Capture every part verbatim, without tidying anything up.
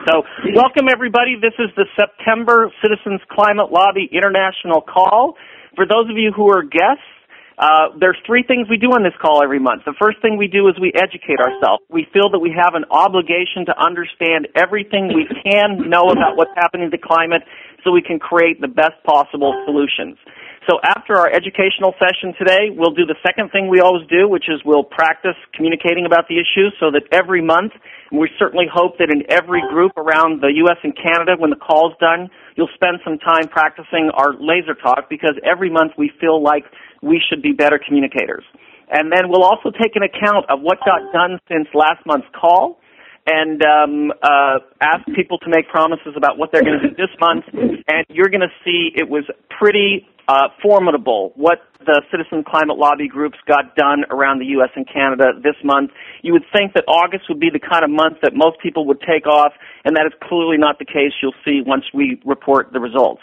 So welcome, everybody. This is the September Citizens Climate Lobby International Call. For those of you who are guests, uh, there's three things we do on this call every month. The first thing we do is we educate ourselves. We feel that we have an obligation to understand everything we can know about what's happening to climate so we can create the best possible solutions. So after our educational session today, we'll do the second thing we always do, which is we'll practice communicating about the issues so that every month, and we certainly hope that in every group around the U S and Canada, when the call's done, you'll spend some time practicing our laser talk, because every month we feel like we should be better communicators. And then we'll also take an account of what got done since last month's call, and um, uh, ask people to make promises about what they're going to do this month, and you're going to see it was pretty uh, formidable what the Citizen Climate Lobby groups got done around the U S and Canada this month. You would think that August would be the kind of month that most people would take off, and that is clearly not the case. You'll see once we report the results.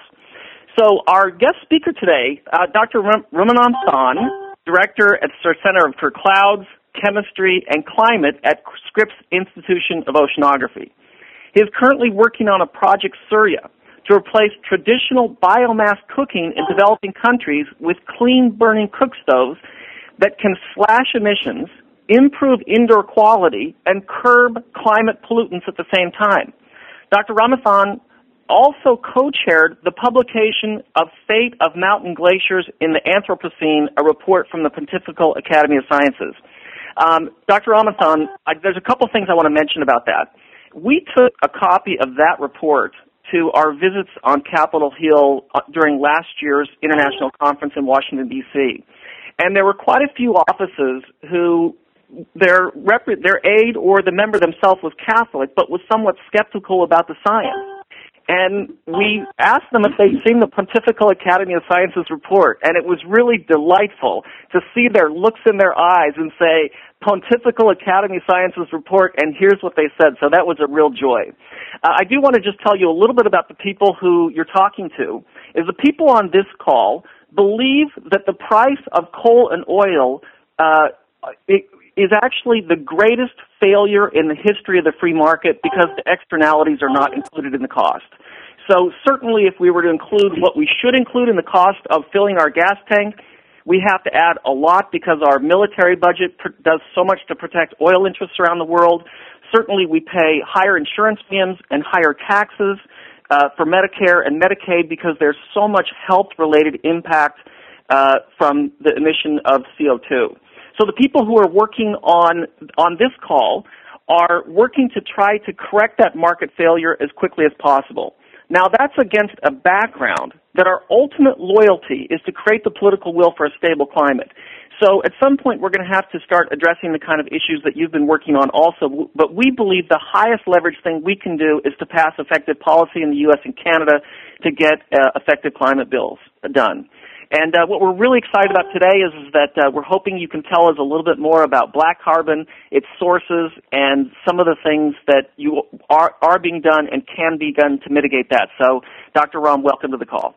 So our guest speaker today, uh, Doctor Ramanand San, Director at the Center for Clouds, Chemistry, and Climate at Scripps Institution of Oceanography. He is currently working on a Project Surya to replace traditional biomass cooking in developing countries with clean-burning cook stoves that can slash emissions, improve indoor quality, and curb climate pollutants at the same time. Doctor Ramanand also co-chaired the publication of Fate of Mountain Glaciers in the Anthropocene, a report from the Pontifical Academy of Sciences. Um, Doctor Ramanand, I, there's a couple things I want to mention about that. We took a copy of that report to our visits on Capitol Hill uh, during last year's international conference in Washington, D C And there were quite a few offices who their, rep- their aide or the member themselves was Catholic, but was somewhat skeptical about the science. And we asked them if they'd seen the Pontifical Academy of Sciences report, and it was really delightful to see their looks in their eyes and say, Pontifical Academy of Sciences report, and here's what they said. So that was a real joy. Uh, I do want to just tell you a little bit about the people who you're talking to. Is the people on this call believe that the price of coal and oil uh, it, is actually the greatest failure in the history of the free market, because the externalities are not included in the cost. So certainly if we were to include what we should include in the cost of filling our gas tank, we have to add a lot because our military budget pr- does so much to protect oil interests around the world. Certainly we pay higher insurance premiums and higher taxes uh, for Medicare and Medicaid because there's so much health-related impact uh, from the emission of C O two. So the people who are working on on this call are working to try to correct that market failure as quickly as possible. Now, that's against a background that our ultimate loyalty is to create the political will for a stable climate. So at some point, we're going to have to start addressing the kind of issues that you've been working on also. But we believe the highest leverage thing we can do is to pass effective policy in the U S and Canada to get uh, effective climate bills done. And uh, what we're really excited about today is, is that uh, we're hoping you can tell us a little bit more about black carbon, its sources, and some of the things that you are, are being done and can be done to mitigate that. So, Doctor Ram, welcome to the call.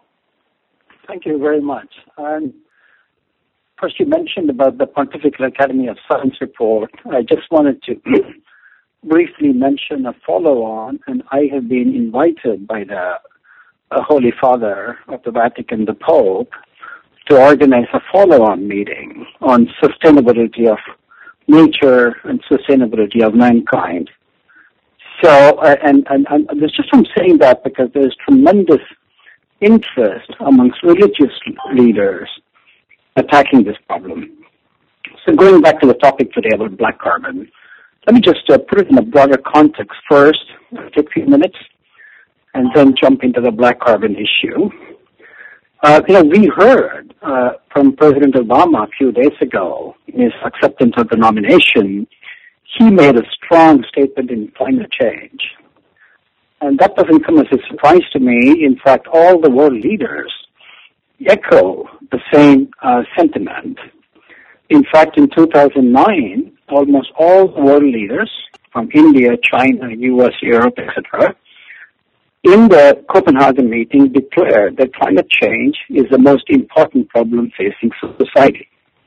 Thank you very much. Um, first, you mentioned about the Pontifical Academy of Science report. I just wanted to briefly mention a follow-on, and I have been invited by the uh, Holy Father of the Vatican, the Pope, to organize a follow-on meeting on sustainability of nature and sustainability of mankind. So, uh, and, and, and there's just I'm saying that because there's tremendous interest amongst religious leaders attacking this problem. So going back to the topic today about black carbon, let me just uh, put it in a broader context first, take a few minutes, and then jump into the black carbon issue. Uh, you know, we heard uh, from President Obama a few days ago in his acceptance of the nomination, he made a strong statement in climate change. And that doesn't come as a surprise to me. In fact, all the world leaders echo the same uh, sentiment. In fact, in two thousand nine, almost all the world leaders from India, China, U S, Europe, et cetera, in the Copenhagen meeting declared that climate change is the most important problem facing society.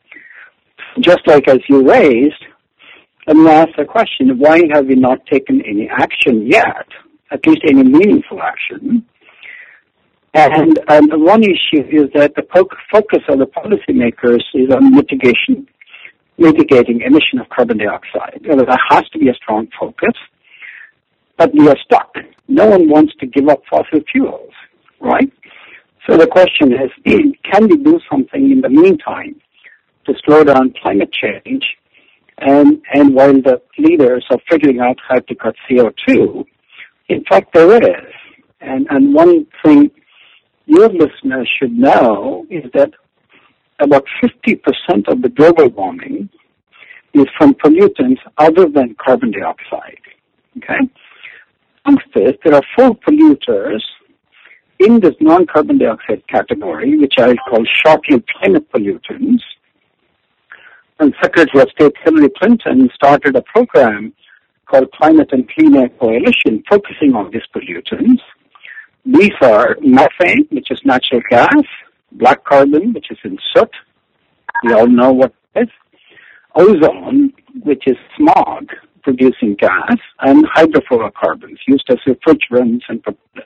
Just like as you raised, let me ask the question, why have we not taken any action yet? at least any meaningful action. And um, one issue is that the focus of the policymakers is on mitigation, mitigating emission of carbon dioxide. You know, there has to be a strong focus, but we are stuck. No one wants to give up fossil fuels, right? So the question is, can we do something in the meantime to slow down climate change? And, and while the leaders are figuring out how to cut C O two, in fact, there is. And, and one thing your listeners should know is that about fifty percent of the global warming is from pollutants other than carbon dioxide. Okay? Amongst this, there are four polluters in this non-carbon dioxide category, which I call short-lived climate pollutants. And Secretary of State Hillary Clinton started a program called Climate and Clean Air Coalition focusing on these pollutants. These are methane, which is natural gas, black carbon, which is in soot. We all know what it is. Ozone, which is smog producing gas, and hydrofluorocarbons used as refrigerants and propellants.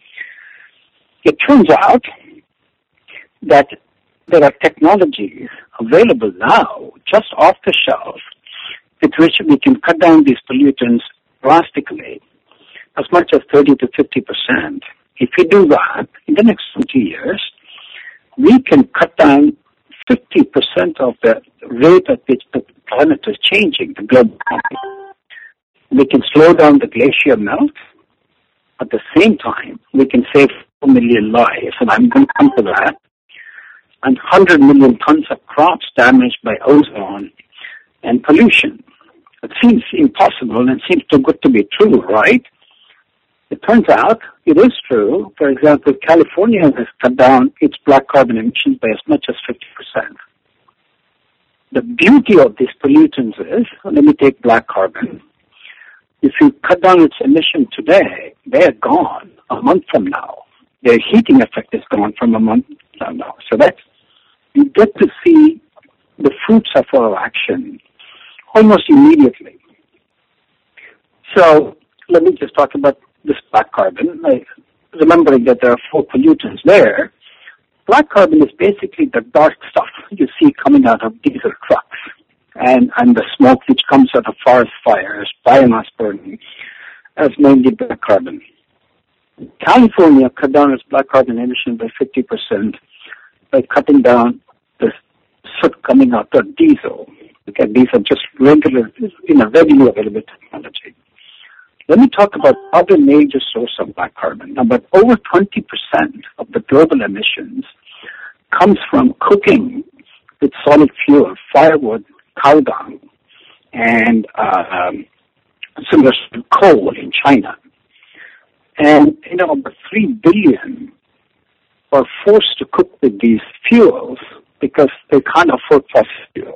It turns out that there are technologies available now, just off the shelf, with which we can cut down these pollutants drastically, as much as thirty to fifty percent. If we do that, in the next twenty years, we can cut down fifty percent of the rate at which the planet is changing, the global warming. We can slow down the glacier melt. At the same time, we can save four million lives, and I'm going to come to that, and one hundred million tons of crops damaged by ozone and pollution. It seems impossible and seems too good to be true, right? It turns out it is true. For example, California has cut down its black carbon emissions by as much as fifty percent. The beauty of these pollutants is, let me take black carbon. If you cut down its emission today, they're gone a month from now. Their heating effect is gone from a month from now. So that's, you get to see the fruits of our action almost immediately. So let me just talk about this black carbon. I, remembering that there are four pollutants there, black carbon is basically the dark stuff you see coming out of diesel trucks and, and the smoke which comes out of forest fires, biomass burning, as mainly black carbon. California cut down its black carbon emission by fifty percent by cutting down the soot coming out of diesel. Okay, these are just regular, you know, readily available technology. Let me talk about other major source of black carbon. Now, but over twenty percent of the global emissions comes from cooking with solid fuel, firewood, cow dung, and uh, um, similar to coal in China. And, you know, about three billion are forced to cook with these fuels because they can't afford fossil fuel.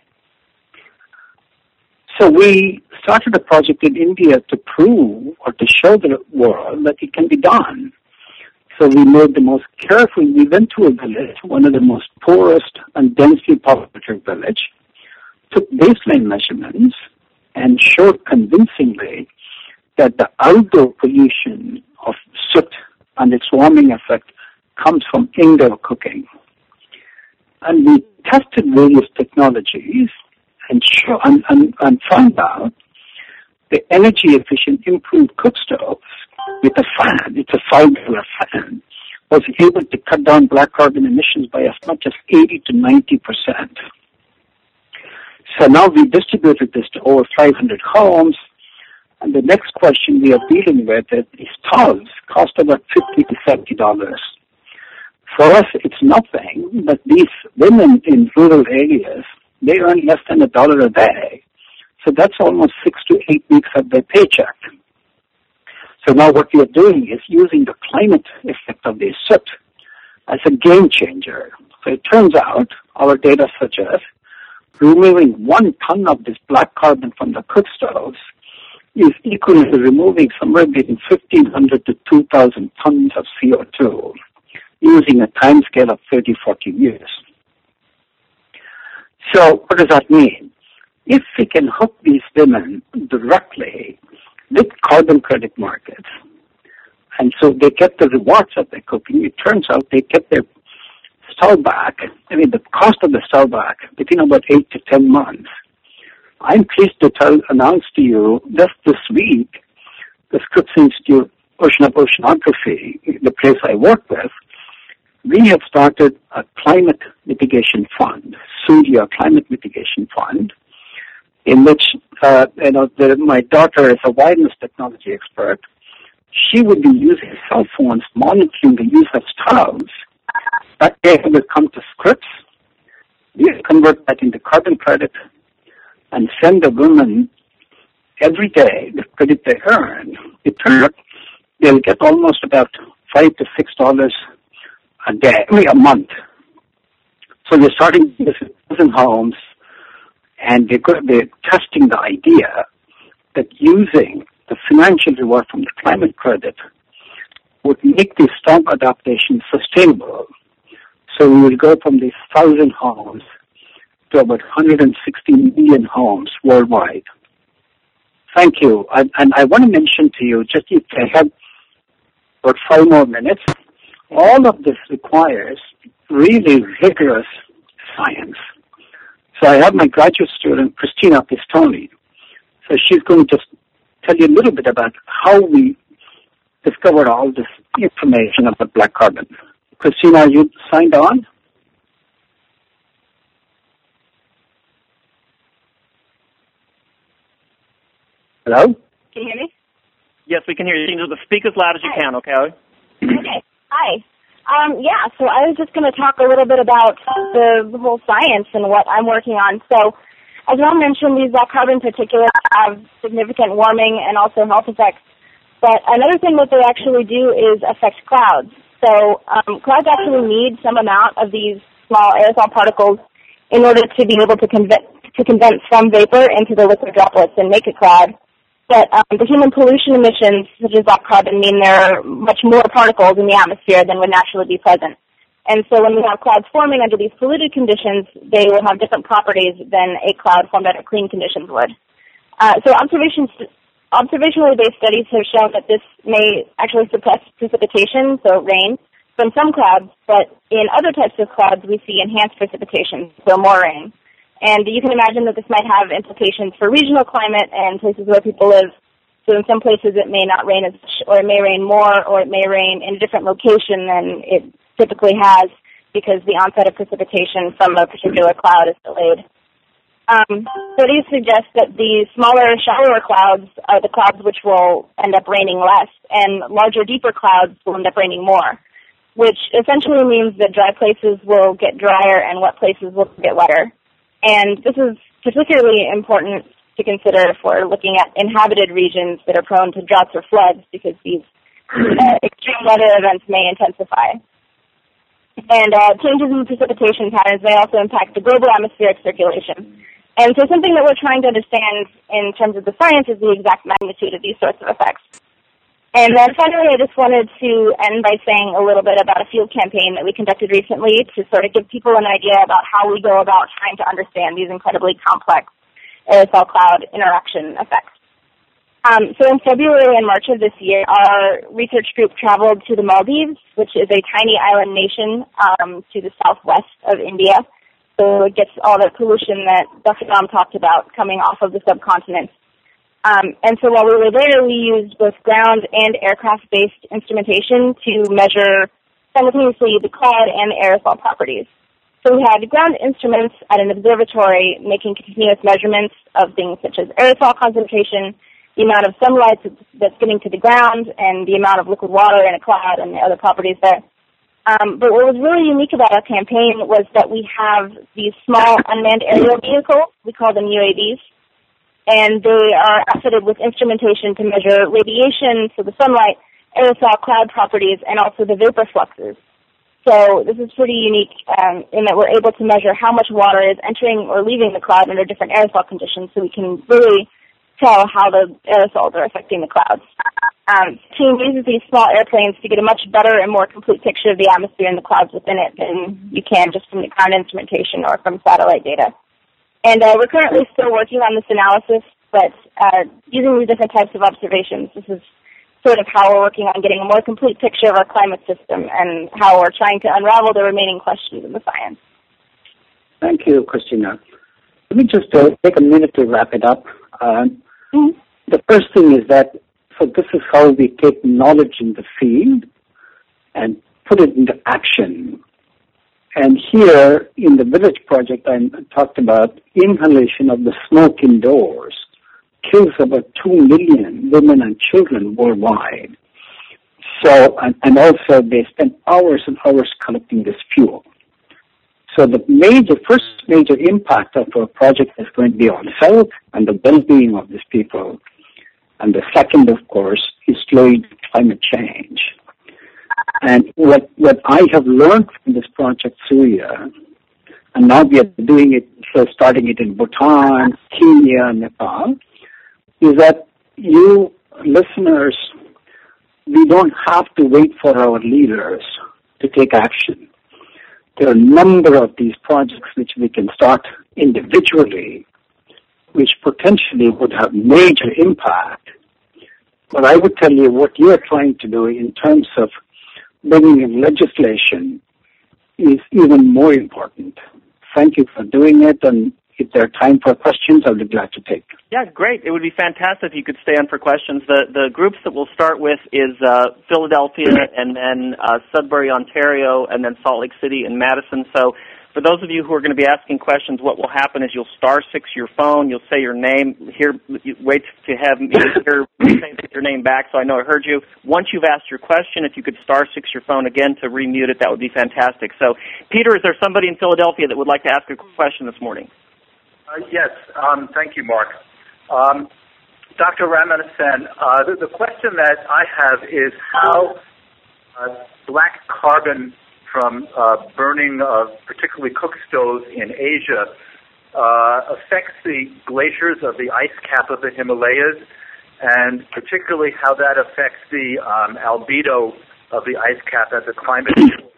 So we started a project in India to prove or to show the world that it can be done. So we made the most careful, we went to a village, one of the most poorest and densely populated village, took baseline measurements and showed convincingly that the outdoor pollution of soot and its warming effect comes from indoor cooking. And we tested various technologies and, show, and, and, and found out the energy efficient improved cook stoves with a fan, it's a five dollar fan, was able to cut down black carbon emissions by as much as eighty to ninety percent. So now we distributed this to over five hundred homes, and the next question we are dealing with is these stoves cost about fifty to seventy dollars. For us, it's nothing, but these women in rural areas, they earn less than a dollar a day. So that's almost six to eight weeks of their paycheck. So now what we are doing is using the climate effect of the soot as a game changer. So it turns out, our data suggests, removing one ton of this black carbon from the cook stoves is equal to removing somewhere between fifteen hundred to two thousand tons of C O two using a time scale of thirty, forty years. So what does that mean? If we can hook these women directly with carbon credit markets, And so they get the rewards of their cooking. It turns out they get their stove back, I mean the cost of the stove back, within about eight to ten months. I'm pleased to tell, announce to you just this week, the Scripps Institute Ocean of Oceanography, the place I work with, we have started a climate mitigation fund, SURYA Climate Mitigation Fund, in which, uh, you know, the, my daughter is a wireless technology expert. She would be using cell phones monitoring the use of stoves. That data will come to Scripps. We convert that into carbon credit and send the women every day the credit they earn. It turns out they'll get almost about five to six dollars a day, I mean, a month. So they're starting this in thousand homes, and they're, they're testing the idea that using the financial reward from the climate credit would make these storm adaptations sustainable. So we will go from these thousand homes to about one hundred sixty million homes worldwide. Thank you. I, and I want to mention to you, just if I have about five more minutes, all of this requires really rigorous science. So I have my graduate student, Christina Pistoni. So she's going to just tell you a little bit about how we discovered all this information about black carbon. Christina, are you signed on? Hello? Can you hear me? Yes, we can hear you. Speak as loud as you Hi. can, okay? Okay. Hi. Um, yeah, so I was just going to talk a little bit about the, the whole science and what I'm working on. So, as Ron mentioned, these black carbon particulates have significant warming and also health effects. But another thing that they actually do is affect clouds. So um, clouds actually need some amount of these small aerosol particles in order to be able to, conve- to condense from vapor into the liquid droplets and make a cloud. But um, the human pollution emissions, such as black carbon, mean there are much more particles in the atmosphere than would naturally be present. And so when we have clouds forming under these polluted conditions, they will have different properties than a cloud formed under clean conditions would. Uh, so observations, observationally based studies have shown that this may actually suppress precipitation, so rain, from some clouds, but in other types of clouds we see enhanced precipitation, so more rain. And you can imagine that this might have implications for regional climate and places where people live. So in some places it may not rain as much, or it may rain more, or it may rain in a different location than it typically has because the onset of precipitation from a particular cloud is delayed. Um, studies suggest that the smaller, shallower clouds are the clouds which will end up raining less, and larger, deeper clouds will end up raining more, which essentially means that dry places will get drier and wet places will get wetter. And this is particularly important to consider if we're looking at inhabited regions that are prone to droughts or floods because these uh, extreme weather events may intensify. And uh, changes in precipitation patterns may also impact the global atmospheric circulation. And so something that we're trying to understand in terms of the science is the exact magnitude of these sorts of effects. And then finally, I just wanted to end by saying a little bit about a field campaign that we conducted recently to sort of give people an idea about how we go about trying to understand these incredibly complex aerosol cloud interaction effects. Um, so in February and March of this year, our research group traveled to the Maldives, which is a tiny island nation um, to the southwest of India. So it gets all the pollution that Doctor Ram talked about coming off of the subcontinent. Um, and so while we were there, we used both ground and aircraft-based instrumentation to measure simultaneously the cloud and the aerosol properties. So we had ground instruments at an observatory making continuous measurements of things such as aerosol concentration, the amount of sunlight that's getting to the ground, and the amount of liquid water in a cloud and the other properties there. Um, but what was really unique about our campaign was that we have these small unmanned aerial vehicles, we call them U A Vs, and they are outfitted with instrumentation to measure radiation, so the sunlight, aerosol cloud properties, and also the vapor fluxes. So this is pretty unique um, in that we're able to measure how much water is entering or leaving the cloud under different aerosol conditions, so we can really tell how the aerosols are affecting the clouds. Um, the team uses these small airplanes to get a much better and more complete picture of the atmosphere and the clouds within it than you can just from the ground instrumentation or from satellite data. And uh, we're currently still working on this analysis, but uh, using these different types of observations, this is sort of how we're working on getting a more complete picture of our climate system and how we're trying to unravel the remaining questions in the science. Thank you, Christina. Let me just uh, take a minute to wrap it up. Um, mm-hmm. The first thing is that, so this is how we take knowledge in the field and put it into action. And here in the village project I talked about, inhalation of the smoke indoors kills about two million women and children worldwide. So, and, and also they spend hours and hours collecting this fuel. So the major, first major impact of our project is going to be on health and the well-being of these people. And the second, of course, is slowing climate change. And what, what I have learned from this project, Surya, and now we are doing it, so starting it in Bhutan, Kenya, Nepal, is that you listeners, we don't have to wait for our leaders to take action. There are a number of these projects which we can start individually, which potentially would have major impact. But I would tell you what you are trying to do in terms of bringing in legislation is even more important. Thank you for doing it, and if there are time for questions, I'll be glad to take. Yeah, great. It would be fantastic if you could stay on for questions. The the groups that we'll start with is uh, Philadelphia, and then uh, Sudbury, Ontario, and then Salt Lake City and Madison. So for those of you who are going to be asking questions, what will happen is you'll star six your phone, you'll say your name, here, wait to have me hear say your name back so I know I heard you. Once you've asked your question, if you could star six your phone again to remute it, that would be fantastic. So, Peter, is there somebody in Philadelphia that would like to ask a question this morning? Uh, yes, um, thank you, Mark. Um, Doctor Ramanathan, uh, the, the question that I have is how uh, black carbon from uh, burning of particularly cook stoves in Asia uh, affects the glaciers of the ice cap of the Himalayas, and particularly how that affects the um, albedo of the ice cap as a climate.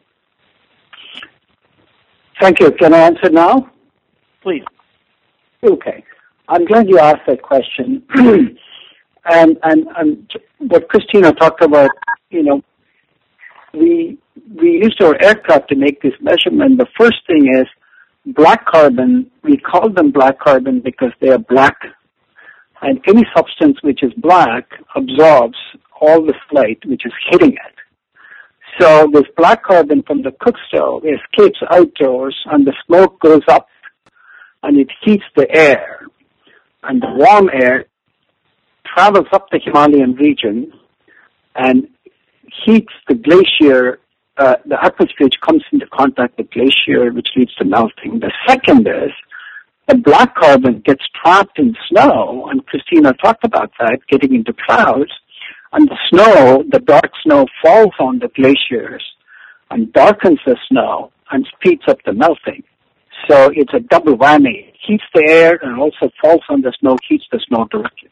Thank you. Can I answer now? Please. Okay. I'm glad you asked that question. and, and and what Christina talked about, you know, we we used our aircraft to make this measurement. The first thing is black carbon. We call them black carbon because they are black, and any substance which is black absorbs all the light which is hitting it. So this black carbon from the cook stove escapes outdoors, and the smoke goes up, and it heats the air, and the warm air travels up the Himalayan region and heats the glacier, uh, the atmosphere which comes into contact with glacier, which leads to melting. The second is the black carbon gets trapped in snow, and Christina talked about that, getting into clouds, and the snow, the dark snow, falls on the glaciers and darkens the snow and speeds up the melting. So it's a double whammy. It heats the air and also falls on the snow, heats the snow directly.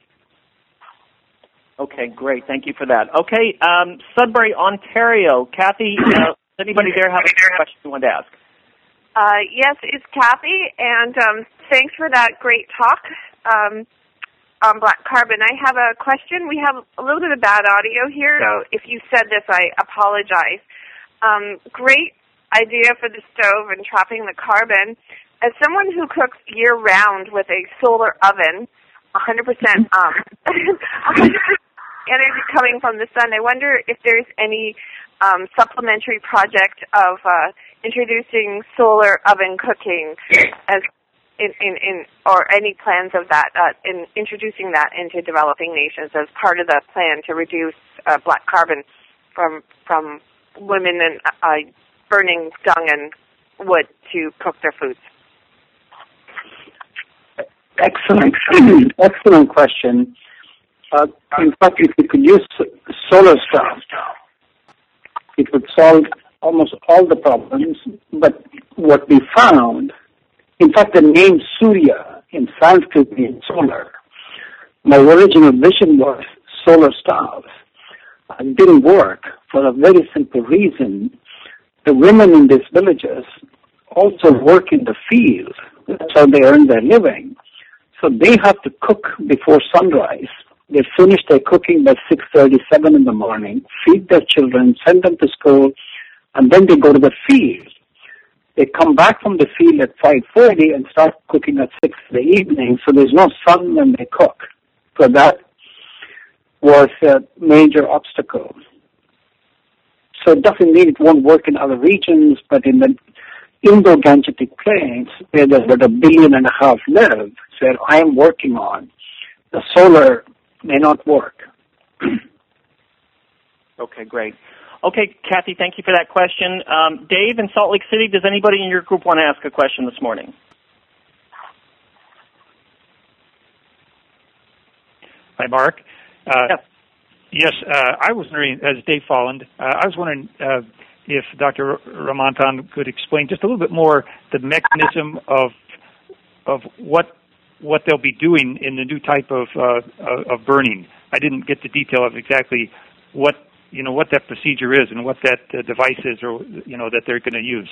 Okay, great. Thank you for that. Okay, um, Sudbury, Ontario. Kathy, uh, does anybody there have a question you want to ask? Uh, yes, it's Kathy, and um, thanks for that great talk um, on black carbon. I have a question. We have a little bit of bad audio here, so if you said this, I apologize. Um, great idea for the stove and trapping the carbon. As someone who cooks year-round with a solar oven, one hundred percent um, one hundred percent energy coming from the sun, I wonder if there's any um, supplementary project of uh, introducing solar oven cooking as in, in, in or any plans of that, uh, in introducing that into developing nations as part of the plan to reduce uh, black carbon from from women and uh, burning dung and wood to cook their foods. Excellent, excellent question. Uh, in fact, if we could use solar stove, it would solve almost all the problems. But what we found, in fact, the name Surya in Sanskrit means solar. My original vision was solar stoves. It didn't work for a very simple reason. The women in these villages also work in the field. That's how they earn their living. So they have to cook before sunrise They finish their cooking by six thirty, seven in the morning, feed their children, send them to school, and then they go to the field. They come back from the field at five thirty and start cooking at six in the evening, so there's no sun when they cook. So that was a major obstacle. So it doesn't mean it won't work in other regions, but in the Indo-Gangetic Plains, where there's about a billion and a half live, where I am working on, the solar may not work. Okay, great. Okay, Kathy, thank you for that question. Um, Dave in Salt Lake City, does anybody in your group want to ask a question this morning? Hi, Mark. Uh, yes, yes uh, I was wondering, as Dave Folland, uh, I was wondering uh, if Doctor Ramanathan could explain just a little bit more the mechanism of of what what they'll be doing in the new type of uh, of burning. I didn't get the detail of exactly what you know what that procedure is and what that uh, device is, or you know that they're going to use.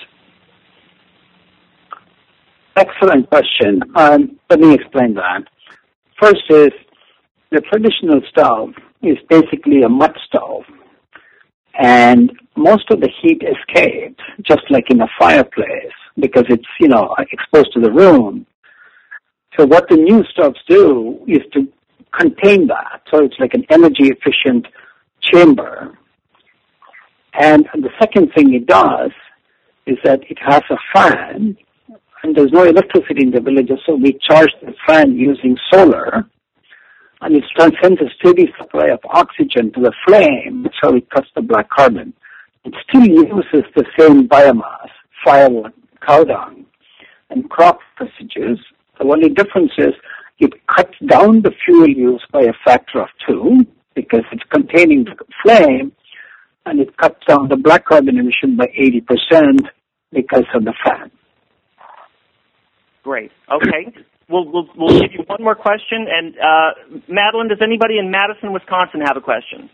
Excellent question. Um, let me explain that. First is the traditional stove is basically a mud stove, and most of the heat escapes just like in a fireplace because it's you know exposed to the room. So what the new stoves do is to contain that. So it's like an energy efficient chamber. And the second thing it does is that it has a fan, and there's no electricity in the villages, so we charge the fan using solar, and it sends a steady supply of oxygen to the flame. That's how it cuts the black carbon. It still uses the same biomass, firewood, cow dung, and crop residues. The only difference is it cuts down the fuel use by a factor of two because it's containing the flame, and it cuts down the black carbon emission by eighty percent because of the fan. Great. Okay. We'll, we'll, we'll give you one more question. And uh, Madeline, does anybody in Madison, Wisconsin have a question?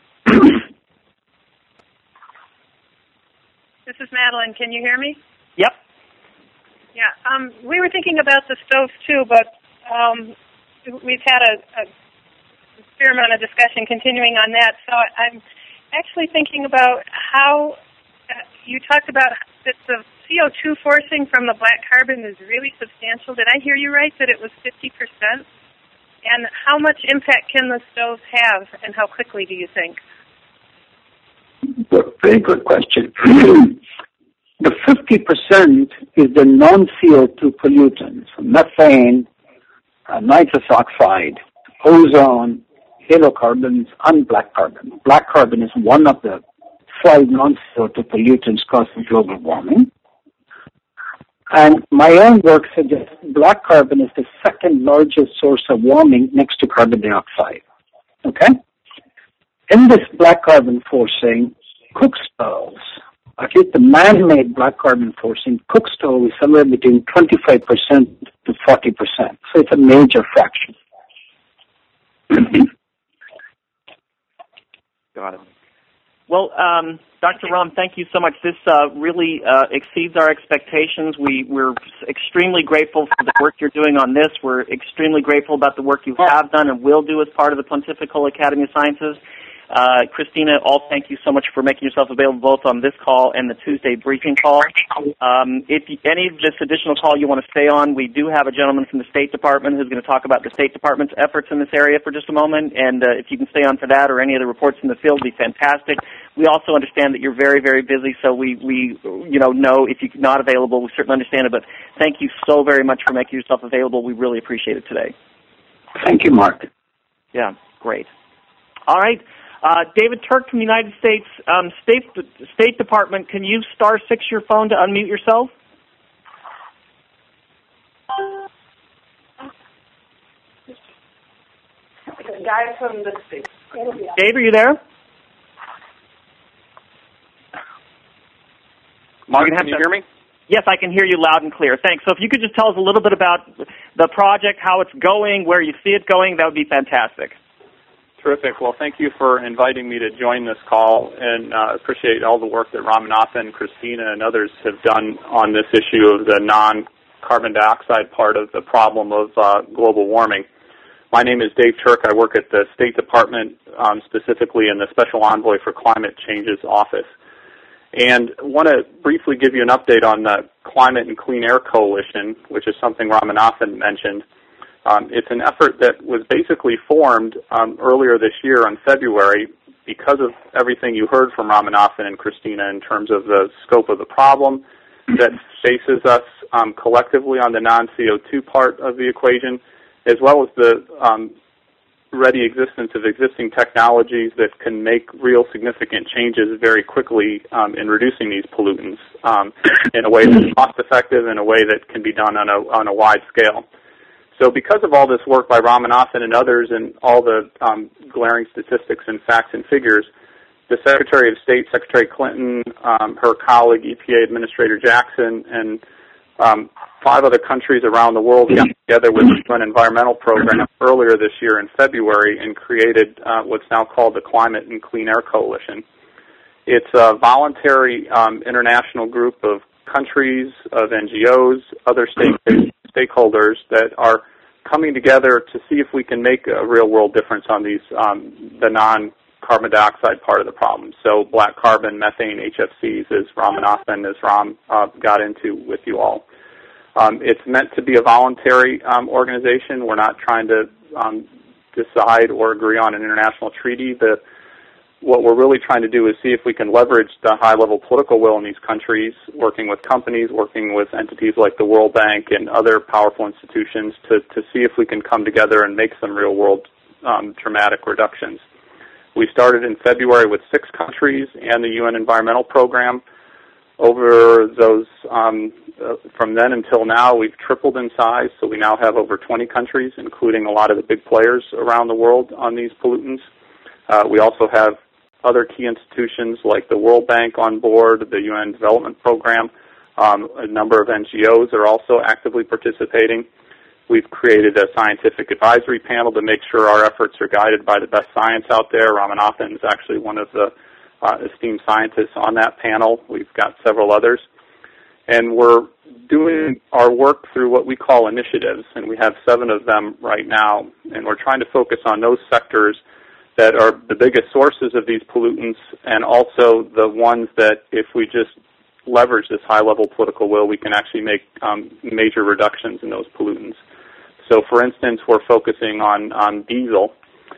This is Madeline. Can you hear me? Yep. Yeah. Um, we were thinking about the stoves too, but um, we've had a, a fair amount of discussion continuing on that. So I'm actually thinking about how uh, you talked about that the C O two forcing from the black carbon is really substantial. Did I hear you right that it was fifty percent? And how much impact can the stoves have, and how quickly do you think? Very good question. The fifty percent is the non-C O two pollutants, methane, uh, nitrous oxide, ozone, halocarbons, and black carbon. Black carbon is one of the five non-C O two pollutants causing global warming. And my own work suggests black carbon is the second largest source of warming next to carbon dioxide. Okay? In this black carbon forcing, cook stoves, at least the man-made black carbon forcing, cook stove is somewhere between twenty-five percent to forty percent. So it's a major fraction. Got it. Well, um, Doctor Ram, thank you so much. This uh, really uh, exceeds our expectations. We, we're extremely grateful for the work you're doing on this. We're extremely grateful about the work you have done and will do as part of the Pontifical Academy of Sciences. Uh, Christina, all thank you so much for making yourself available both on this call and the Tuesday briefing call. Um, if you, any of this additional call you want to stay on, we do have a gentleman from the State Department who's going to talk about the State Department's efforts in this area for just a moment, and uh, if you can stay on for that or any other reports in the field, would be fantastic. We also understand that you're very, very busy, so we, we you know, know if you're not available, we certainly understand it, but thank you so very much for making yourself available. We really appreciate it today. Thank you, Mark. Yeah, great. All right. Uh, David Turk from the United States um, State State Department, can you star six your phone to unmute yourself? The guy from the state. Dave, are you there? Mark, can you hear me? Yes, I can hear you loud and clear. Thanks. So if you could just tell us a little bit about the project, how it's going, where you see it going, that would be fantastic. Terrific. Well, thank you for inviting me to join this call, and uh, appreciate all the work that Ramanathan, Christina, and others have done on this issue of the non-carbon dioxide part of the problem of uh, global warming. My name is Dave Turk. I work at the State Department, um, specifically in the Special Envoy for Climate Change's office. And I want to briefly give you an update on the Climate and Clean Air Coalition, which is something Ramanathan mentioned. Um, it's an effort that was basically formed um, earlier this year in February because of everything you heard from Ramanathan and Christina in terms of the scope of the problem that faces us um, collectively on the non C O two part of the equation, as well as the um, ready existence of existing technologies that can make real significant changes very quickly um, in reducing these pollutants um, in a way that's cost-effective, in a way that can be done on a, on a wide scale. So because of all this work by Ramanathan and others and all the um, glaring statistics and facts and figures, the Secretary of State, Secretary Clinton, um, her colleague, E P A Administrator Jackson, and um, five other countries around the world got together with an environmental program earlier this year in February and created uh, what's now called the Climate and Clean Air Coalition. It's a voluntary um, international group of countries, of N G Os, other state stakeholders that are coming together to see if we can make a real-world difference on these um, the non-carbon dioxide part of the problem. So black carbon, methane, H F Cs, as Ramanathan, as Ram uh, got into with you all. Um, it's meant to be a voluntary um, organization. We're not trying to um, decide or agree on an international treaty. The What we're really trying to do is see if we can leverage the high-level political will in these countries, working with companies, working with entities like the World Bank and other powerful institutions to, to see if we can come together and make some real-world um, dramatic reductions. We started in February with six countries and the U N Environmental Program. Over those, um, uh, from then until now, we've tripled in size, so we now have over twenty countries, including a lot of the big players around the world on these pollutants. Uh, we also have other key institutions like the World Bank on board, the U N Development Program. Um, a number of N G Os are also actively participating. We've created a scientific advisory panel to make sure our efforts are guided by the best science out there. Ramanathan is actually one of the uh, esteemed scientists on that panel. We've got several others. And we're doing our work through what we call initiatives, and we have seven of them right now. And we're trying to focus on those sectors that are the biggest sources of these pollutants, and also the ones that if we just leverage this high-level political will, we can actually make um, major reductions in those pollutants. So, for instance, we're focusing on, on diesel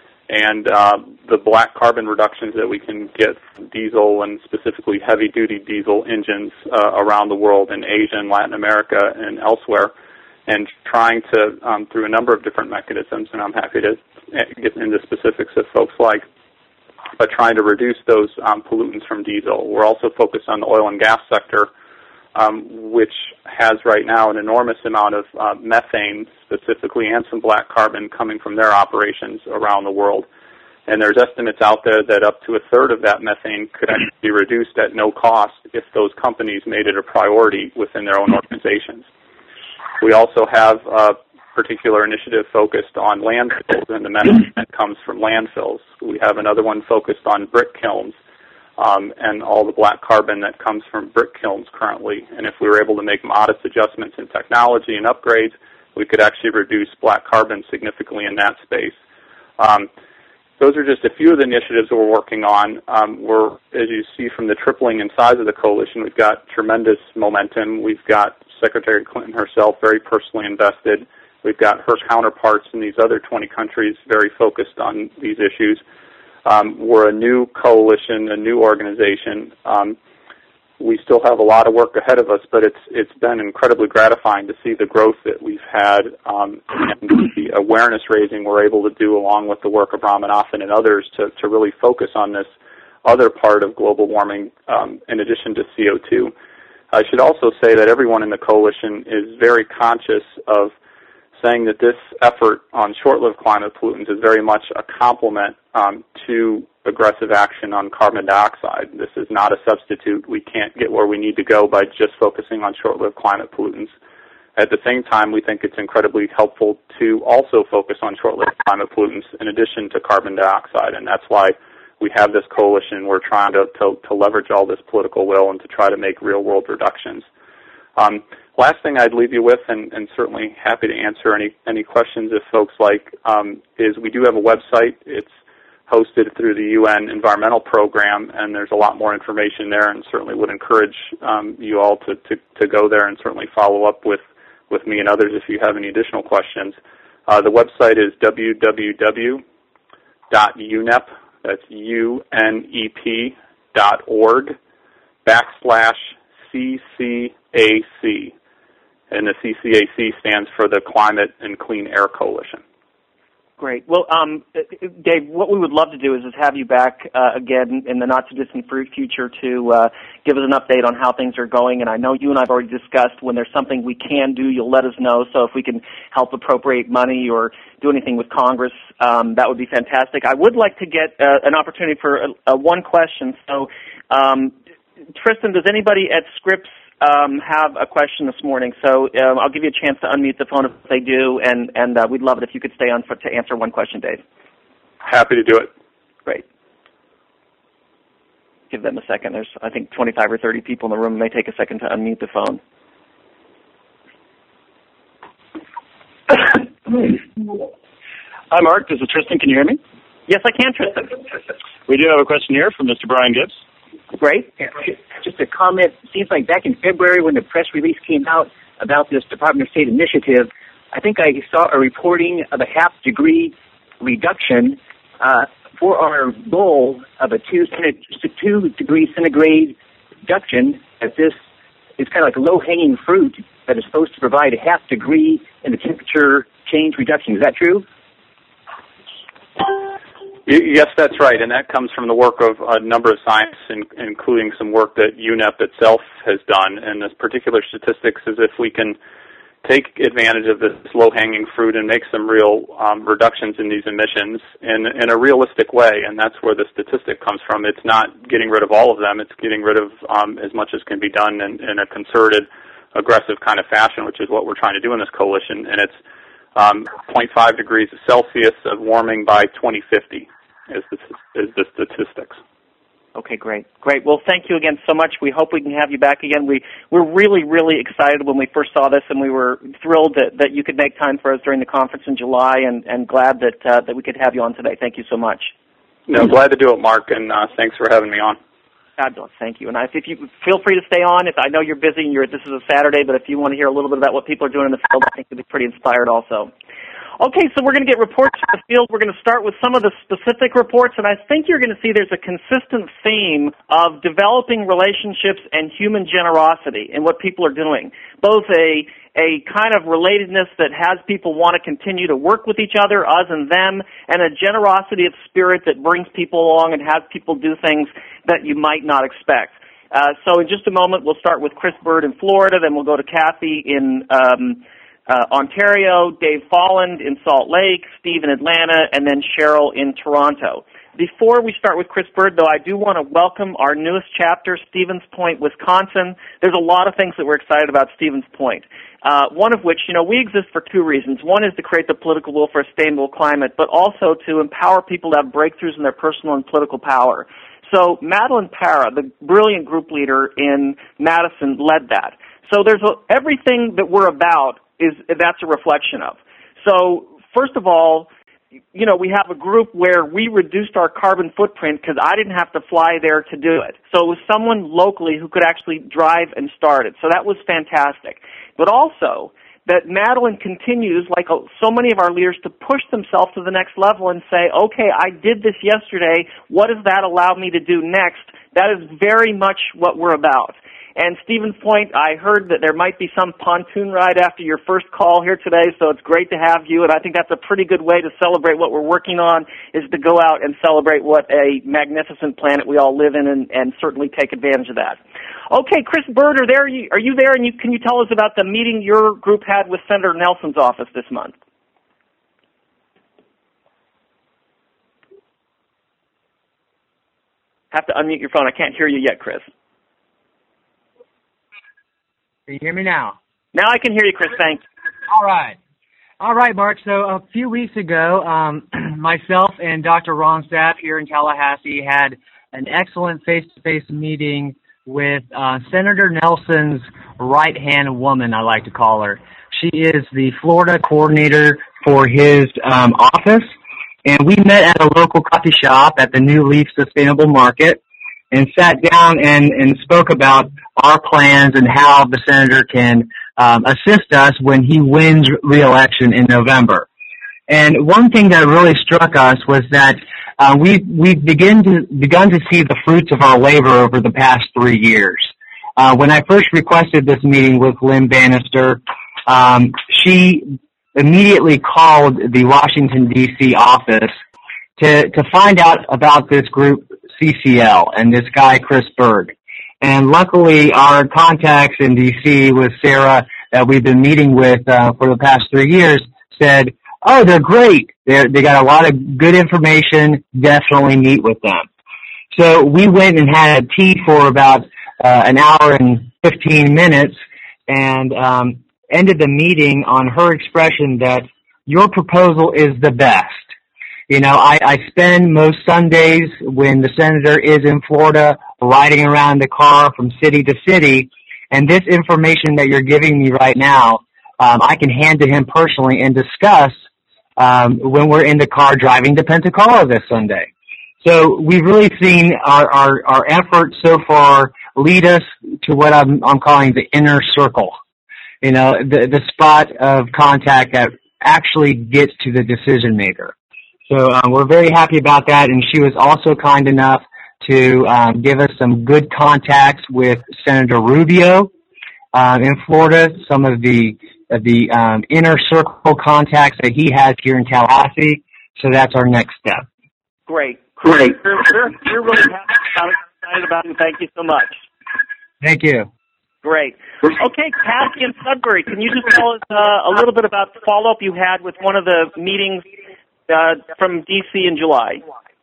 and uh, the black carbon reductions that we can get from diesel and specifically heavy-duty diesel engines uh, around the world in Asia and Latin America and elsewhere, and trying to, um, through a number of different mechanisms, and I'm happy to get into specifics if folks like, but trying to reduce those um, pollutants from diesel. We're also focused on the oil and gas sector, um, which has right now an enormous amount of uh, methane specifically and some black carbon coming from their operations around the world. And there's estimates out there that up to a third of that methane could actually be reduced at no cost if those companies made it a priority within their own organizations. We also have a particular initiative focused on landfills and the methane that comes from landfills. We have another one focused on brick kilns um, and all the black carbon that comes from brick kilns currently. And if we were able to make modest adjustments in technology and upgrades, we could actually reduce black carbon significantly in that space. Um, those are just a few of the initiatives that we're working on. Um, we're, as you see from the tripling in size of the coalition, we've got tremendous momentum. We've got Secretary Clinton herself very personally invested. We've got her counterparts in these other twenty countries very focused on these issues. Um, we're a new coalition, a new organization. Um, we still have a lot of work ahead of us, but it's it's been incredibly gratifying to see the growth that we've had um, and the awareness raising we're able to do along with the work of Ramanathan and others to, to really focus on this other part of global warming um, in addition to C O two. I should also say that everyone in the coalition is very conscious of saying that this effort on short-lived climate pollutants is very much a complement um, to aggressive action on carbon dioxide. This is not a substitute. We can't get where we need to go by just focusing on short-lived climate pollutants. At the same time, we think it's incredibly helpful to also focus on short-lived climate pollutants in addition to carbon dioxide, and that's why we have this coalition. We're trying to, to, to leverage all this political will and to try to make real-world reductions. Um, last thing I'd leave you with, and, and certainly happy to answer any, any questions if folks like, um, is we do have a website. It's hosted through the U N Environmental Program, and there's a lot more information there, and certainly would encourage um, you all to, to, to go there and certainly follow up with, with me and others if you have any additional questions. Uh, the website is w w w dot u n e p, that's U N E P dot org, backslash C C A C. And the C C A C stands for the Climate and Clean Air Coalition. Great. Well, um, Dave, what we would love to do is, is have you back uh, again in the not-too-distant future to uh, give us an update on how things are going. And I know you and I have already discussed when there's something we can do, you'll let us know. So if we can help appropriate money or do anything with Congress, um, that would be fantastic. I would like to get uh, an opportunity for a, a one question. So, um, Tristan, does anybody at Scripps Um, have a question this morning, so um, I'll give you a chance to unmute the phone if they do, and, and uh, we'd love it if you could stay on for, to answer one question, Dave. Happy to do it. Great. Give them a second. There's, I think, twenty-five or thirty people in the room. It may take a second to unmute the phone. Hi, Mark. This is Tristan. Can you hear me? Yes, I can, Tristan. We do have a question here from Mister Brian Gibbs. Great. Just a comment. Seems like back in February when the press release came out about this Department of State initiative, I think I saw a reporting of a half degree reduction uh, for our goal of a two, two degree centigrade reduction. That this is kind of like a low hanging fruit that is supposed to provide a half degree in the temperature change reduction. Is that true? Yes, that's right, and that comes from the work of a number of scientists, including some work that U N E P itself has done. And this particular statistics is if we can take advantage of this low-hanging fruit and make some real um, reductions in these emissions in, in a realistic way, and that's where the statistic comes from. It's not getting rid of all of them. It's getting rid of um, as much as can be done in, in a concerted, aggressive kind of fashion, which is what we're trying to do in this coalition, and it's Um, zero point five degrees Celsius of warming by twenty fifty is the, is the statistics. Okay, great. Great. Well, thank you again so much. We hope we can have you back again. We we're really, really excited when we first saw this, and we were thrilled that, that you could make time for us during the conference in July, and, and glad that uh, that we could have you on today. Thank you so much. No, glad to do it, Mark, and uh, thanks for having me on. Fabulous. Thank you. And I, if you feel free to stay on. If I know you're busy and you're, this is a Saturday, but if you want to hear a little bit about what people are doing in the field, I think you'll be pretty inspired also. Okay, so we're going to get reports from the field. We're going to start with some of the specific reports, and I think you're going to see there's a consistent theme of developing relationships and human generosity in what people are doing, both a a kind of relatedness that has people want to continue to work with each other, us and them, and a generosity of spirit that brings people along and has people do things that you might not expect. Uh, so in just a moment, we'll start with Chris Bird in Florida, then we'll go to Kathy in um, uh, Ontario, Dave Folland in Salt Lake, Steve in Atlanta, and then Cheryl in Toronto. Before we start with Chris Bird, though, I do want to welcome our newest chapter, Stevens Point, Wisconsin. There's a lot of things that we're excited about Stevens Point. Uh, one of which, you know, we exist for two reasons. One is to create the political will for a sustainable climate, but also to empower people to have breakthroughs in their personal and political power. So Madeline Para, the brilliant group leader in Madison, led that. So there's a, everything that we're about is that's a reflection of. So first of all, you know, we have a group where we reduced our carbon footprint because I didn't have to fly there to do it. So it was someone locally who could actually drive and start it. So that was fantastic. But also that Madeline continues, like so many of our leaders, to push themselves to the next level and say, okay, I did this yesterday. What does that allow me to do next? That is very much what we're about. And Stevens Point, I heard that there might be some pontoon ride after your first call here today, so it's great to have you, and I think that's a pretty good way to celebrate what we're working on, is to go out and celebrate what a magnificent planet we all live in, and, and certainly take advantage of that. Okay, Chris Bird, are, there, are you there, and you, can you tell us about the meeting your group had with Senator Nelson's office this month? Have to unmute your phone. I can't hear you yet, Chris. Can you hear me now? Now I can hear you, Chris. Thanks. All right. All right, Mark. So a few weeks ago, um, myself and Doctor Ron Sapp here in Tallahassee had an excellent face-to-face meeting with uh, Senator Nelson's right-hand woman, I like to call her. She is the Florida coordinator for his um, office, and we met at a local coffee shop at the New Leaf Sustainable Market and sat down and, and spoke about our plans and how the senator can um, assist us when he wins re-election in November. And one thing that really struck us was that uh, we, we've begin to, begun to see the fruits of our labor over the past three years. Uh, when I first requested this meeting with Lynn Bannister, um, she immediately called the Washington, D C office to, to find out about this group, C C L, and this guy, Chris Berg. And luckily, our contacts in D C with Sarah that we've been meeting with uh, for the past three years said, oh, they're great. They're, they got a lot of good information. Definitely meet with them. So we went and had a tea for about uh, an hour and fifteen minutes and um, ended the meeting on her expression that your proposal is the best. You know, I, I spend most Sundays when the senator is in Florida riding around the car from city to city, and this information that you're giving me right now, um, I can hand to him personally and discuss um, when we're in the car driving to Pensacola this Sunday. So we've really seen our, our, our efforts so far lead us to what I'm, I'm calling the inner circle. You know, the, the spot of contact that actually gets to the decision maker. So um, we're very happy about that, and she was also kind enough to um, give us some good contacts with Senator Rubio um, in Florida, some of the of the um, inner circle contacts that he has here in Tallahassee. So that's our next step. Great. Great. We're, we're, we're really happy about it, excited about it. Thank you so much. Thank you. Great. Okay, Kathy in Sudbury, can you just tell us uh, a little bit about the follow-up you had with one of the meetings uh, from D C in July?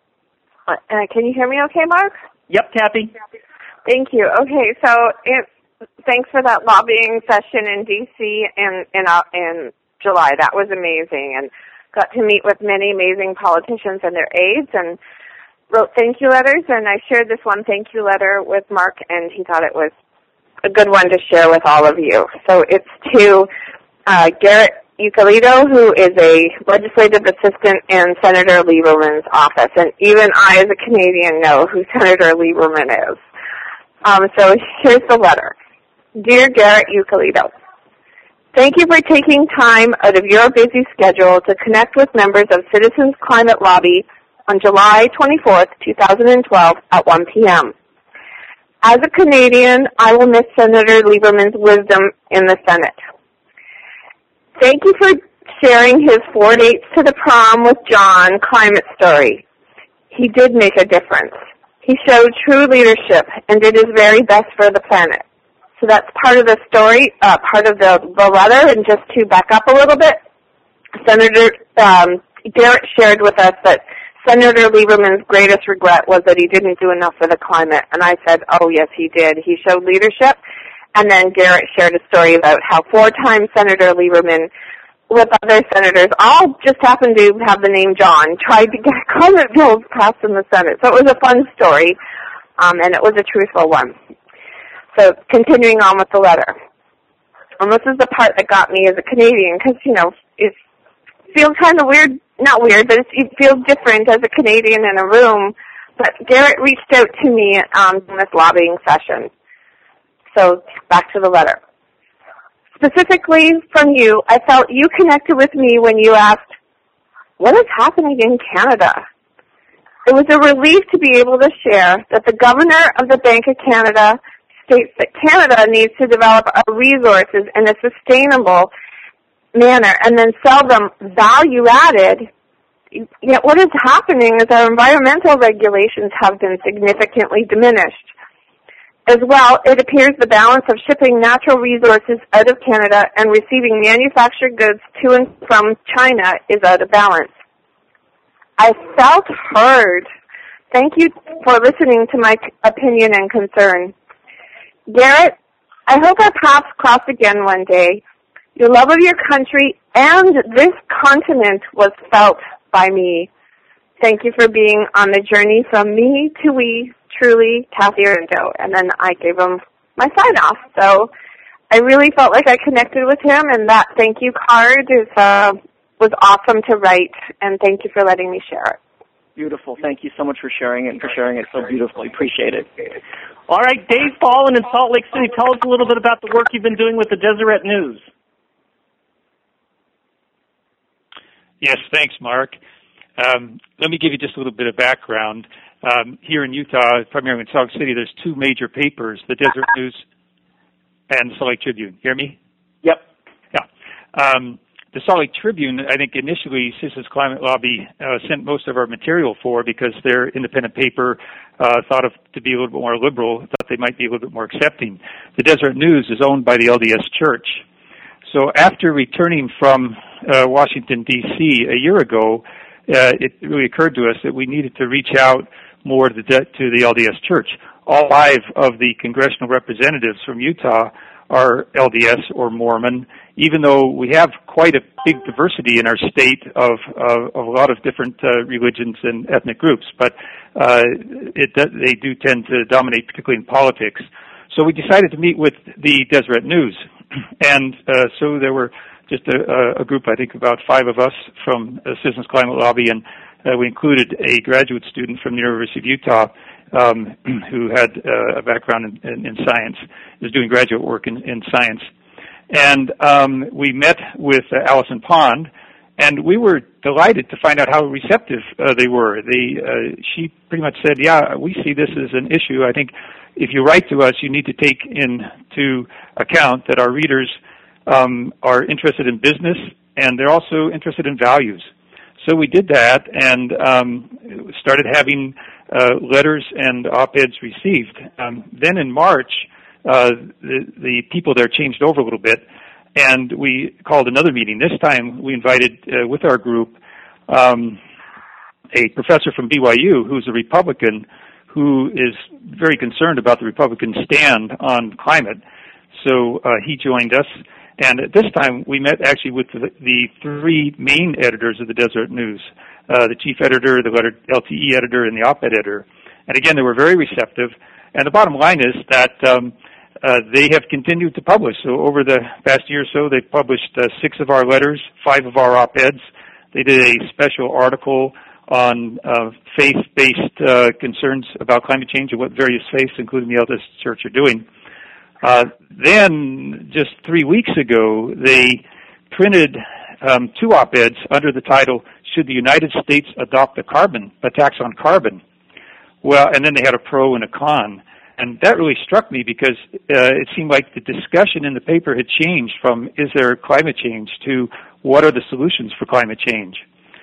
Uh, can you hear me okay, Mark? Yep, Kathy. Thank you. Okay, so it, thanks for that lobbying session in D C in, in, uh, in July. That was amazing, and got to meet with many amazing politicians and their aides, and wrote thank you letters, and I shared this one thank you letter with Mark, and he thought it was a good one to share with all of you. So it's to uh, Garrett Eucalito, who is a legislative assistant in Senator Lieberman's office, and even I, as a Canadian, know who Senator Lieberman is. Um, so here's the letter. Dear Garrett Eucalito, thank you for taking time out of your busy schedule to connect with members of Citizens Climate Lobby on July twenty-fourth, twenty twelve at one p.m. As a Canadian, I will miss Senator Lieberman's wisdom in the Senate. Thank you for sharing his four dates to the prom with John climate story. He did make a difference. He showed true leadership and did his very best for the planet. So that's part of the story, uh, part of the, the letter. And just to back up a little bit, Senator um, Garrett shared with us that Senator Lieberman's greatest regret was that he didn't do enough for the climate. And I said, oh, yes, he did. He showed leadership. And then Garrett shared a story about how four times Senator Lieberman, with other senators, all just happened to have the name John, tried to get climate bills passed in the Senate. So it was a fun story, um, and it was a truthful one. So continuing on with the letter. And this is the part that got me as a Canadian, because, you know, it feels kind of weird, not weird, but it feels different as a Canadian in a room. But Garrett reached out to me um, in this lobbying session. So back to the letter. Specifically from you, I felt you connected with me when you asked, what is happening in Canada? It was a relief to be able to share that the Governor of the Bank of Canada states that Canada needs to develop our resources in a sustainable manner and then sell them value-added. Yet what is happening is our environmental regulations have been significantly diminished. As well, it appears the balance of shipping natural resources out of Canada and receiving manufactured goods to and from China is out of balance. I felt heard. Thank you for listening to my opinion and concern. Garrett, I hope our paths cross again one day. Your love of your country and this continent was felt by me. Thank you for being on the journey from me to we truly, Kathy Oringo. And then I gave him my sign-off. So I really felt like I connected with him, and that thank you card is uh, was awesome to write, and thank you for letting me share it. Beautiful. Thank you so much for sharing it and for sharing it so beautifully. Appreciate it. All right, Dave Fallen in Salt Lake City, tell us a little bit about the work you've been doing with the Deseret News. Yes, thanks, Mark. Um, let me give you just a little bit of background. Um, here in Utah, primarily in Salt Lake City, there's two major papers, the Deseret News and the Salt Lake Tribune. Hear me? Yep. Yeah. Um, the Salt Lake Tribune, I think initially Citizens Climate Lobby uh, sent most of our material for because their independent paper uh, thought of to be a little bit more liberal, thought they might be a little bit more accepting. The Deseret News is owned by the L D S Church. So after returning from uh, Washington, D C a year ago, uh, it really occurred to us that we needed to reach out more to the, to the L D S Church. All five of the congressional representatives from Utah are L D S or Mormon, even though we have quite a big diversity in our state of, of, of a lot of different uh, religions and ethnic groups, but uh, it, they do tend to dominate, particularly in politics. So we decided to meet with the Deseret News, and uh, so there were just a, a group, I think about five of us from uh, Citizens Climate Lobby, and uh, we included a graduate student from the University of Utah um, who had uh, a background in, in, in science, was doing graduate work in, in science. And um, we met with uh, Allison Pond, and we were delighted to find out how receptive uh, they were. They, uh, she pretty much said, yeah, we see this as an issue. I think if you write to us, you need to take into account that our readers um, are interested in business, and they're also interested in values. So we did that and um, started having uh, letters and op-eds received. Um, then in March, uh, the, the people there changed over a little bit, and we called another meeting. This time we invited uh, with our group um, a professor from B Y U who's a Republican who is very concerned about the Republican stand on climate. So uh, he joined us. And at this time, we met actually with the, the three main editors of the Deseret News, uh, the chief editor, the letter L T E editor, and the op-ed editor. And again, they were very receptive. And the bottom line is that um, uh, they have continued to publish. So over the past year or so, they've published uh, six of our letters, five of our op-eds. They did a special article on uh, faith-based uh, concerns about climate change and what various faiths, including the L D S Church, are doing. Uh, then, just three weeks ago, they printed um, two op-eds under the title, Should the United States Adopt a Carbon, a Tax on Carbon? Well, and then they had a pro and a con. And that really struck me because uh, it seemed like the discussion in the paper had changed from is there climate change to what are the solutions for climate change?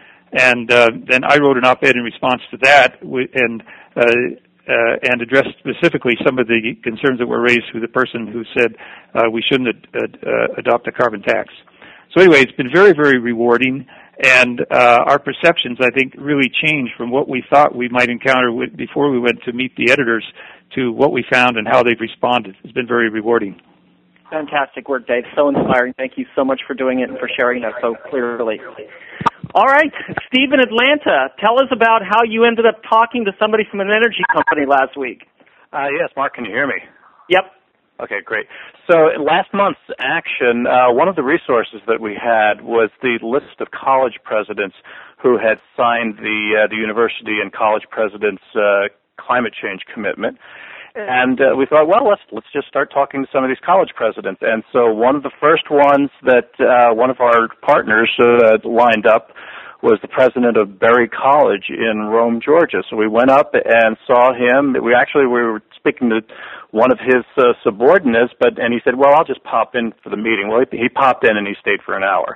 And uh, then I wrote an op-ed in response to that and uh, uh, and addressed specifically some of the concerns that were raised through the person who said uh, we shouldn't ad- ad- uh, adopt a carbon tax. So anyway, it's been very, very rewarding, and uh, our perceptions, I think, really changed from what we thought we might encounter with, before we went to meet the editors to what we found and how they've responded. It's been very rewarding. Fantastic work, Dave. So inspiring. Thank you so much for doing it and for sharing that so clearly. All right, Steve in Atlanta, tell us about how you ended up talking to somebody from an energy company last week. Uh, yes, Mark, can you hear me? Yep. Okay, great. So last month's action, uh, one of the resources that we had was the list of college presidents who had signed the uh, the university and college presidents' uh, climate change commitment. And uh, we thought, well, let's let's just start talking to some of these college presidents. And so one of the first ones that uh, one of our partners uh, lined up was the president of Berry College in Rome, Georgia. So we went up and saw him. We actually we were speaking to one of his uh, subordinates, but and he said, well, I'll just pop in for the meeting. Well, he, he popped in and he stayed for an hour.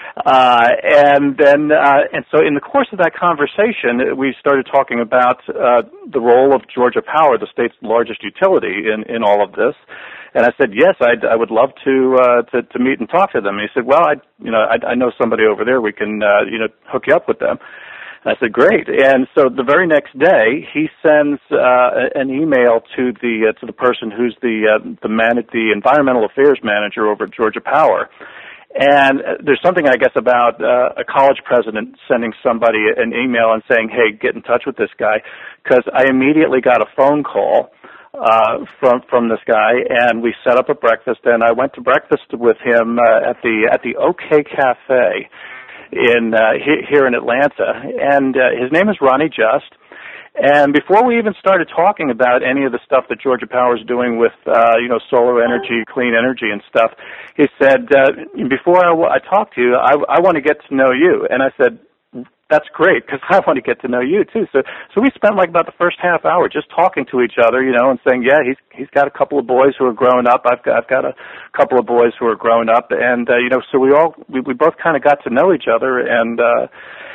Uh, and then, uh, and so in the course of that conversation, we started talking about uh, the role of Georgia Power, the state's largest utility, in, in all of this. And I said, yes, I'd, I would love to, uh, to to meet and talk to them. And he said, well, I, you know, I, I know somebody over there. We can, uh, you know, hook you up with them. And I said, great. And so the very next day, he sends uh, an email to the uh, to the person who's the uh, the man the environmental affairs manager over at Georgia Power. And there's something, I guess, about uh, a college president sending somebody an email and saying, hey, get in touch with this guy, because I immediately got a phone call uh, from from this guy, and we set up a breakfast, and I went to breakfast with him uh, at the at the OK Cafe in uh, he, here in Atlanta, and uh, his name is Ronnie Just. And before we even started talking about any of the stuff that Georgia Power is doing with, uh, you know, solar energy, clean energy and stuff, he said, uh, before I, I talk to you, I, I want to get to know you. And I said, that's great, because I want to get to know you, too. So so we spent like about the first half hour just talking to each other, you know, and saying, yeah, he's he's got a couple of boys who are growing up. I've got, I've got a couple of boys who are growing up. And, uh, you know, so we all, we, we both kind of got to know each other and, uh,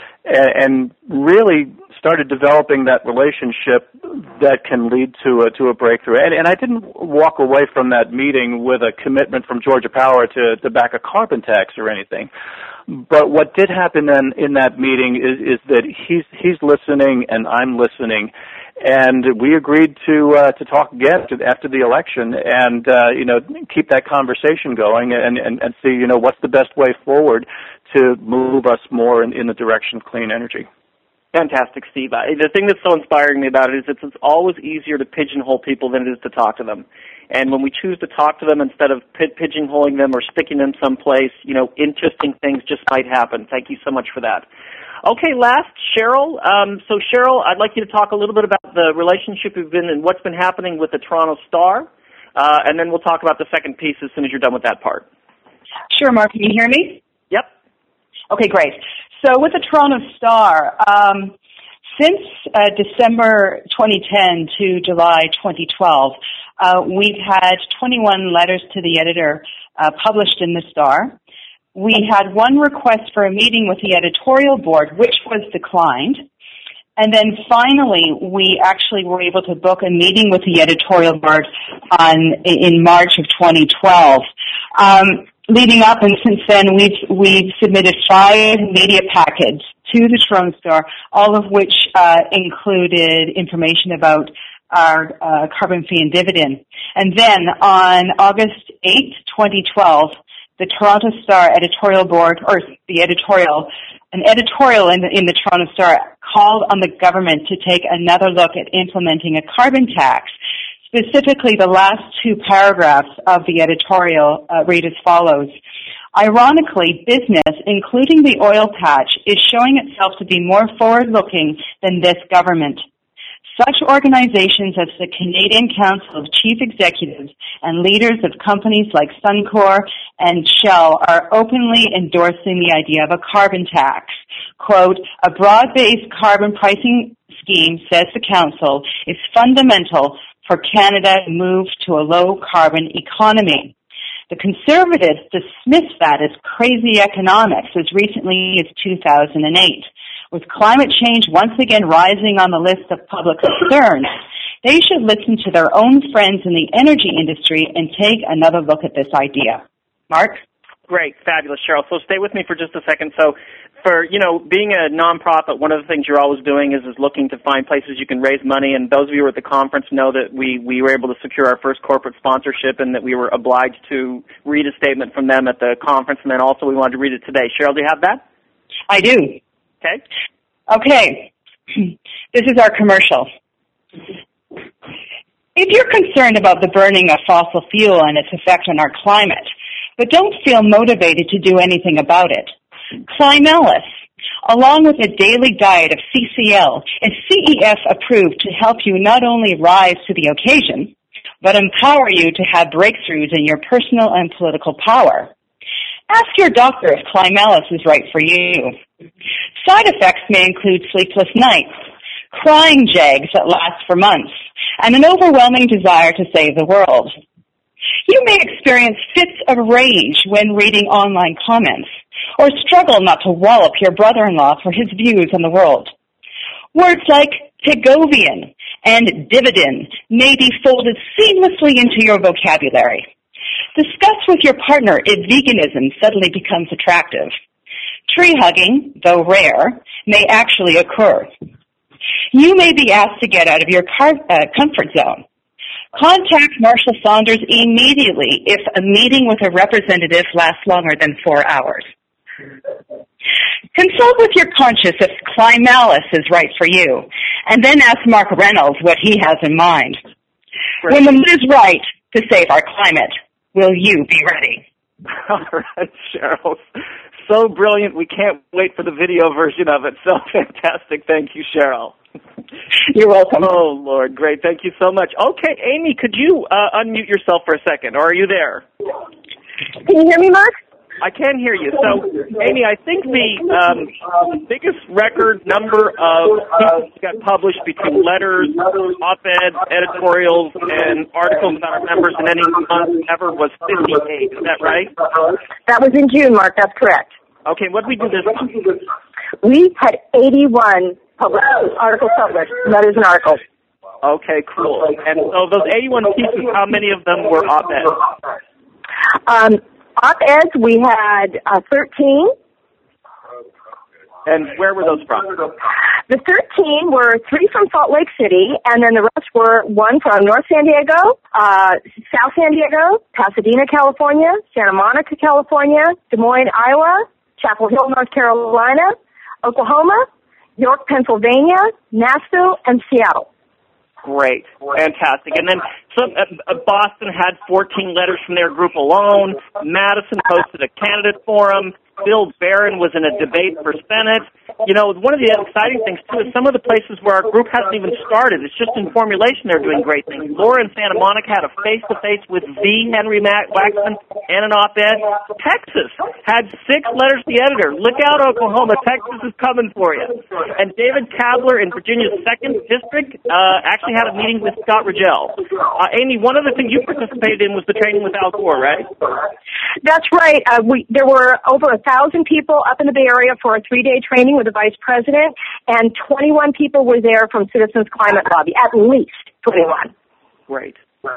and really started developing that relationship that can lead to a, to a breakthrough. And, and I didn't walk away from that meeting with a commitment from Georgia Power to, to back a carbon tax or anything. But what did happen then in that meeting is, is that he's he's listening and I'm listening, and we agreed to uh, to talk again after the election and uh, you know keep that conversation going and, and, and see you know what's the best way forward to move us more in, in the direction of clean energy. Fantastic, Steve. I, the thing that's so inspiring me about it is it's, it's always easier to pigeonhole people than it is to talk to them. And when we choose to talk to them instead of p- pigeonholing them or sticking them someplace, you know, interesting things just might happen. Thank you so much for that. Okay, last, Cheryl. Um, so, Cheryl, I'd like you to talk a little bit about the relationship you've been and what's been happening with the Toronto Star, uh, and then we'll talk about the second piece as soon as you're done with that part. Sure, Mark. Can you hear me? Yep. Okay, great. So with the Toronto Star, um, since uh, December twenty ten to July twenty twelve, uh, we've had twenty-one letters to the editor uh, published in the Star. We had one request for a meeting with the editorial board, which was declined. And then finally, we actually were able to book a meeting with the editorial board on in March of twenty twelve. Um, leading up, and since then, we've we've submitted five media packets to the Toronto Star, all of which uh, included information about our uh, carbon fee and dividend. And then on August eighth, twenty twelve, the Toronto Star editorial board, or the editorial, an editorial in the, in the Toronto Star called on the government to take another look at implementing a carbon tax. Specifically, the last two paragraphs of the editorial uh, read as follows. Ironically, business, including the oil patch, is showing itself to be more forward-looking than this government. Such organizations as the Canadian Council of Chief Executives and leaders of companies like Suncor and Shell are openly endorsing the idea of a carbon tax. Quote, a broad-based carbon pricing scheme, says the Council, is fundamental for Canada to move to a low-carbon economy. The Conservatives dismissed that as crazy economics as recently as two thousand eight. With climate change once again rising on the list of public concerns, they should listen to their own friends in the energy industry and take another look at this idea. Mark? Great, fabulous, Cheryl. So stay with me for just a second. So for, you know, being a nonprofit, one of the things you're always doing is, is looking to find places you can raise money. And those of you who are at the conference know that we, we were able to secure our first corporate sponsorship and that we were obliged to read a statement from them at the conference. And then also we wanted to read it today. Cheryl, do you have that? I do. Okay. Okay. This is our commercial. If you're concerned about the burning of fossil fuel and its effect on our climate, but don't feel motivated to do anything about it, Climelis, along with a daily diet of C C L, is C E F approved to help you not only rise to the occasion, but empower you to have breakthroughs in your personal and political power. Ask your doctor if Climelis is right for you. Side effects may include sleepless nights, crying jags that last for months, and an overwhelming desire to save the world. You may experience fits of rage when reading online comments, or struggle not to wallop your brother-in-law for his views on the world. Words like Pigovian and dividend may be folded seamlessly into your vocabulary. Discuss with your partner if veganism suddenly becomes attractive. Tree hugging, though rare, may actually occur. You may be asked to get out of your car, uh, comfort zone. Contact Marshall Saunders immediately if a meeting with a representative lasts longer than four hours. Consult with your conscience if Climalis is right for you, and then ask Mark Reynolds what he has in mind. Right. When the mood is right to save our climate, will you be ready? All right, Cheryl. So brilliant. We can't wait for the video version of it. So fantastic. Thank you, Cheryl. You're welcome. Oh, Lord. Great. Thank you so much. Okay, Amy, could you uh, unmute yourself for a second, or are you there? Can you hear me, Mark? I can hear you. So, Amy, I think the um, biggest record number of pieces got published between letters, op-eds, editorials, and articles about our members in any month ever was fifty-eight. Is that right? That was in June, Mark. That's correct. Okay, what did we do this month? We had eighty-one published, articles published, letters and articles. Okay, cool. And so those eighty-one pieces, how many of them were op-eds? Um, Op-eds, we had uh, thirteen. And where were those from? The thirteen were three from Salt Lake City, and then the rest were one from North San Diego, uh, South San Diego, Pasadena, California, Santa Monica, California, Des Moines, Iowa, Chapel Hill, North Carolina, Oklahoma, York, Pennsylvania, Nashville, and Seattle. Great. Fantastic. And then so, uh, Boston had fourteen letters from their group alone. Madison hosted a candidate forum. Bill Barron was in a debate for Senate. You know, one of the exciting things, too, is some of the places where our group hasn't even started. It's just in formulation they're doing great things. Laura in Santa Monica had a face-to-face with the Henry Waxman and an op-ed. Texas had six letters to the editor. Look out, Oklahoma. Texas is coming for you. And David Kabler in Virginia's second District uh, actually had a meeting with Scott Rigel. Uh, Amy, one other thing you participated in was the training with Al Gore, right? That's right. Uh, we There were over a thousand people up in the Bay Area for a three-day training with the Vice President, and twenty-one people were there from Citizens Climate Lobby, at least twenty-one. Great.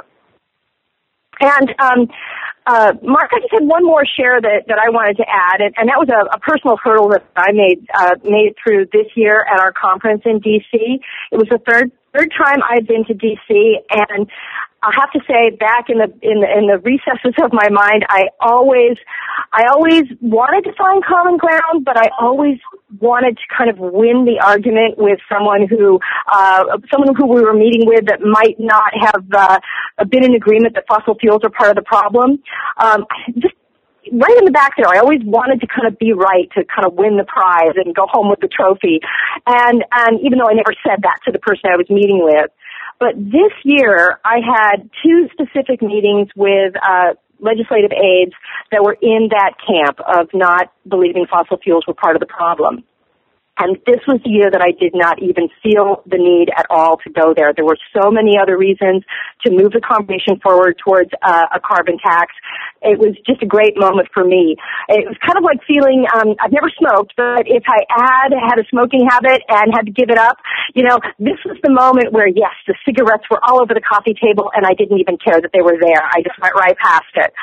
And, um, uh, Mark, I just had one more share that, that I wanted to add, and, and that was a, a personal hurdle that I made, uh, made it through this year at our conference in D C. It was the third, third time I'd been to D C, and I'll have to say, back in the in the in the recesses of my mind, I always, I always wanted to find common ground, but I always wanted to kind of win the argument with someone who, uh, someone who we were meeting with that might not have uh, been in agreement that fossil fuels are part of the problem. Um, just right in the back there, I always wanted to kind of be right, to kind of win the prize and go home with the trophy. And and even though I never said that to the person I was meeting with. But this year, I had two specific meetings with uh, legislative aides that were in that camp of not believing fossil fuels were part of the problem. And this was the year that I did not even feel the need at all to go there. There were so many other reasons to move the conversation forward towards uh, a carbon tax. It was just a great moment for me. It was kind of like feeling, um, I've never smoked, but if I had had a smoking habit and had to give it up, you know, this was the moment where, yes, the cigarettes were all over the coffee table and I didn't even care that they were there. I just went right past it.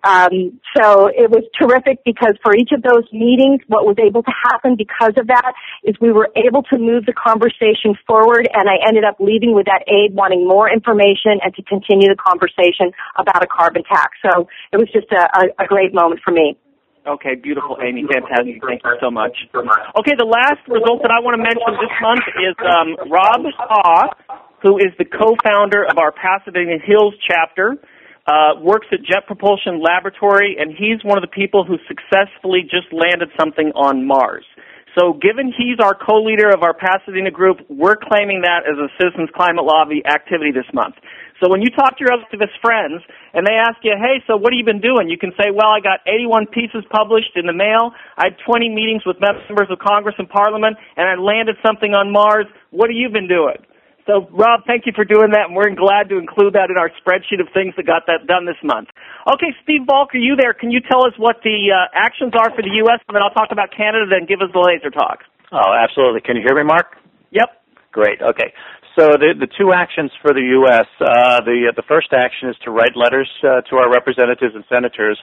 Um, so it was terrific because for each of those meetings, what was able to happen because of that is we were able to move the conversation forward, and I ended up leaving with that aide wanting more information and to continue the conversation about a carbon tax. So it was just a, a, a great moment for me. Okay, beautiful, Amy. Fantastic. Thank you so much. Okay, the last result that I want to mention this month is um, Rob Haw, who is the co-founder of our Pasadena Hills chapter. Uh, works at Jet Propulsion Laboratory, and he's one of the people who successfully just landed something on Mars. So given he's our co-leader of our Pasadena group, we're claiming that as a Citizens Climate Lobby activity this month. So when you talk to your activist friends and they ask you, hey, so what have you been doing? You can say, well, I got eighty-one pieces published in the mail. I had twenty meetings with members of Congress and Parliament, and I landed something on Mars. What have you been doing? So, Rob, thank you for doing that, and we're glad to include that in our spreadsheet of things that got that done this month. Okay, Steve Volk, are you there? Can you tell us what the uh, actions are for the U S, and then I'll talk about Canada, then give us the laser talk. Oh, absolutely. Can you hear me, Mark? Yep. Great. Okay. So the the two actions for the U S, uh, the the first action is to write letters uh, to our representatives and senators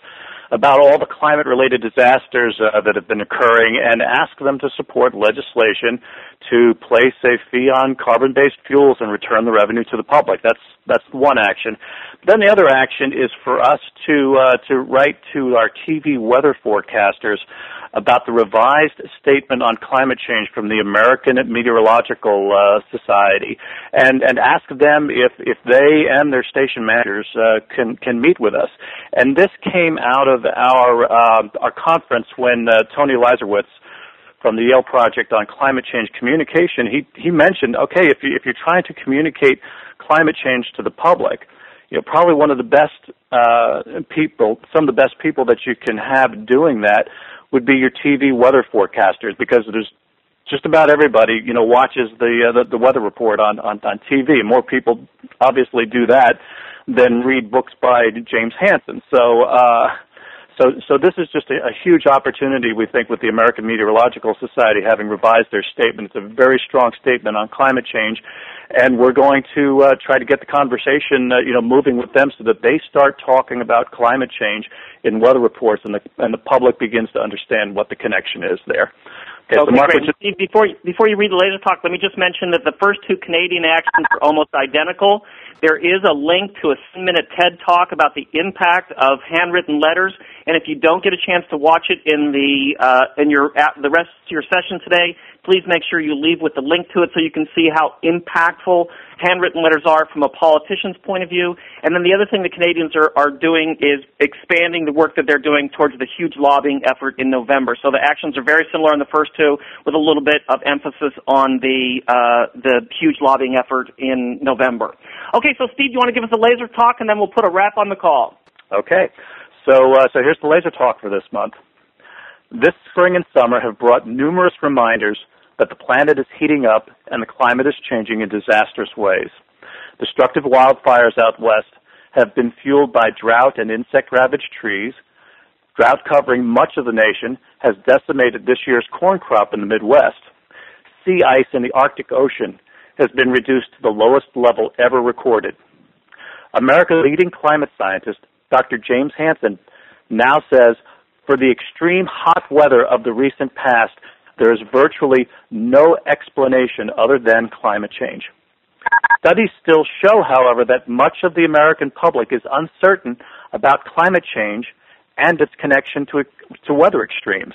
about all the climate-related disasters uh, that have been occurring and ask them to support legislation to place a fee on carbon-based fuels and return the revenue to the public. That's that's one action. Then the other action is for us to uh, to write to our T V weather forecasters about the revised statement on climate change from the American Meteorological uh, Society, and and ask them if if they and their station managers uh, can can meet with us. And this came out of our uh, our conference when uh, Tony Leiserowitz from the Yale Project on Climate Change Communication, he he mentioned, okay, if you if you're trying to communicate climate change to the public, you know, probably one of the best uh, people, some of the best people that you can have doing that would be your T V weather forecasters, because there's just about everybody, you know, watches the uh, the, the weather report on, on on T V. More people obviously do that than read books by James Hansen. So. Uh, So, so this is just a, a huge opportunity, we think, with the American Meteorological Society having revised their statement. It's a very strong statement on climate change, and we're going to uh, try to get the conversation, uh, you know, moving with them so that they start talking about climate change in weather reports, and the and the public begins to understand what the connection is there. Okay, okay, so Mark, great. Just... Before before you read the laser talk, let me just mention that the first two Canadian actions are almost identical. There is a link to a minute TED Talk about the impact of handwritten letters, and if you don't get a chance to watch it in the uh, in your uh, the rest of your session today, please make sure you leave with the link to it so you can see how impactful handwritten letters are from a politician's point of view. And then the other thing the Canadians are, are doing is expanding the work that they're doing towards the huge lobbying effort in November. So the actions are very similar in the first two, with a little bit of emphasis on the uh, the huge lobbying effort in November. Okay, so Steve, you want to give us a laser talk, and then we'll put a wrap on the call. Okay, so uh, so here's the laser talk for this month. This spring and summer have brought numerous reminders that the planet is heating up and the climate is changing in disastrous ways. Destructive wildfires out west have been fueled by drought and insect-ravaged trees. Drought covering much of the nation has decimated this year's corn crop in the Midwest. Sea ice in the Arctic Ocean has been reduced to the lowest level ever recorded. America's leading climate scientist, Doctor James Hansen, now says, for the extreme hot weather of the recent past, there is virtually no explanation other than climate change. Studies still show, however, that much of the American public is uncertain about climate change and its connection to, to weather extremes.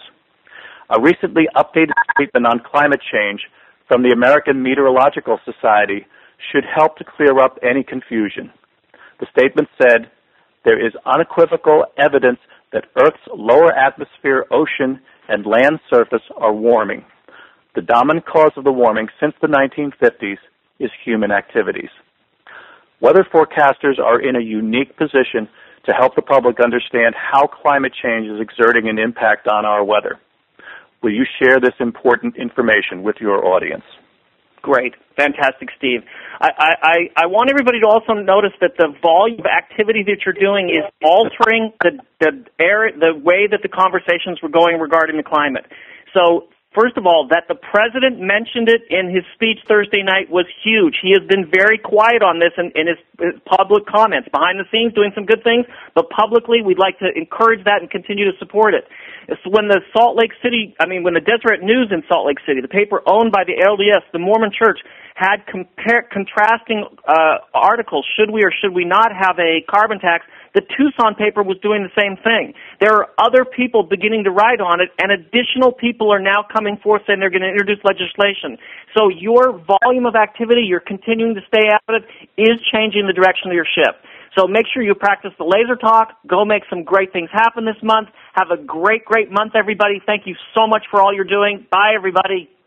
A recently updated statement on climate change from the American Meteorological Society should help to clear up any confusion. The statement said, there is unequivocal evidence that Earth's lower atmosphere, ocean, and land surface are warming. The dominant cause of the warming since the nineteen fifties is human activities. Weather forecasters are in a unique position to help the public understand how climate change is exerting an impact on our weather. Will you share this important information with your audience? Great. Fantastic, Steve. I, I, I want everybody to also notice that the volume of activity that you're doing is altering the, the, air, the way that the conversations were going regarding the climate. So, first of all, that the President mentioned it in his speech Thursday night was huge. He has been very quiet on this in, in his, his public comments. Behind the scenes, doing some good things, but publicly, we'd like to encourage that and continue to support it. It's when the Salt Lake City, I mean, when the Deseret News in Salt Lake City, the paper owned by the L D S, the Mormon Church, had compare, contrasting uh, articles, should we or should we not have a carbon tax, the Tucson paper was doing the same thing. There are other people beginning to write on it, and additional people are now coming forth saying they're going to introduce legislation. So your volume of activity, you're continuing to stay at it, is changing the direction of your ship. So make sure you practice the laser talk. Go make some great things happen this month. Have a great, great month, everybody. Thank you so much for all you're doing. Bye, everybody.